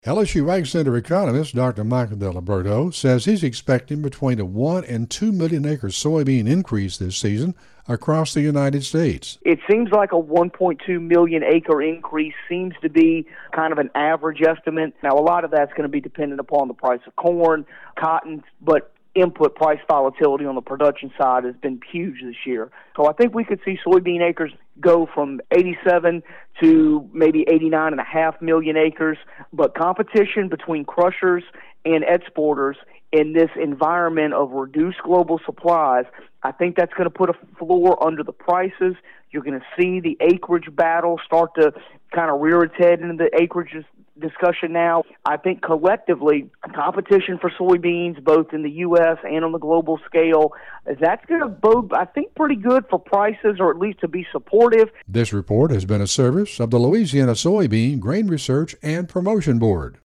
LSU Ag Center economist Dr. Michael Diliberto says he's expecting between a 1 and 2 million acre soybean increase this season across the United States. It seems like a 1.2 million acre increase seems to be kind of an average estimate. Now, a lot of that's going to be dependent upon the price of corn, cotton, but input price volatility on the production side has been huge this year. So I think we could see soybean acres go from 87 to maybe 89.5 million acres, but competition between crushers and exporters in this environment of reduced global supplies, I think that's going to put a floor under the prices. You're going to see the acreage battle start to kind of rear its head into the acreage discussion now. I think collectively, competition for soybeans, both in the U.S. and on the global scale, that's going to bode, I think, pretty good for prices, or at least to be supportive. This report has been a service of the Louisiana Soybean Grain Research and Promotion Board.